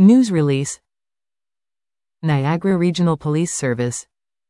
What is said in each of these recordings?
News release. Niagara Regional Police Service.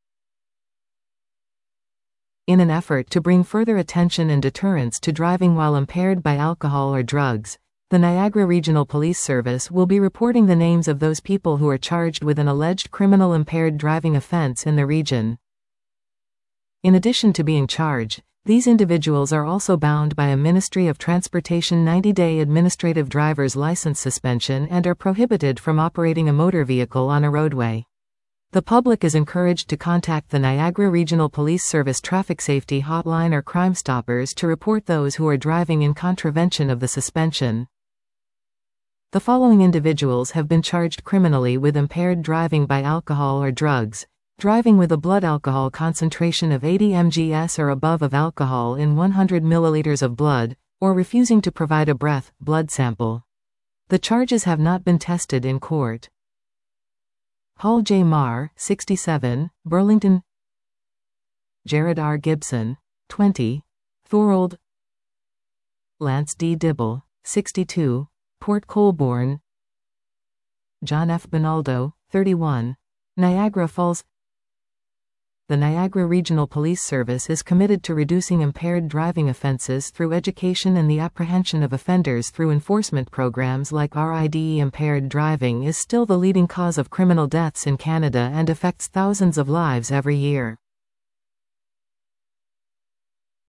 In an effort to bring further attention and deterrence to driving while impaired by alcohol or drugs, the Niagara Regional Police Service will be reporting the names of those people who are charged with an alleged criminal impaired driving offense in the region. In addition to being charged, these individuals are also bound by a Ministry of Transportation 90-day administrative driver's license suspension and are prohibited from operating a motor vehicle on a roadway. The public is encouraged to contact the Niagara Regional Police Service Traffic Safety Hotline or Crime Stoppers to report those who are driving in contravention of the suspension. The following individuals have been charged criminally with impaired driving by alcohol or drugs: driving with a blood alcohol concentration of 80 mgs or above of alcohol in 100 milliliters of blood, or refusing to provide a blood sample. The charges have not been tested in court. Hall J. Marr, 67, Burlington. Jared R. Gibson, 20, Thorold. Lance D. Dibble, 62, Port Colborne. John F. Bonaldo, 31, Niagara Falls. The Niagara Regional Police Service is committed to reducing impaired driving offenses through education and the apprehension of offenders through enforcement programs like RIDE. Impaired driving is still the leading cause of criminal deaths in Canada and affects thousands of lives every year.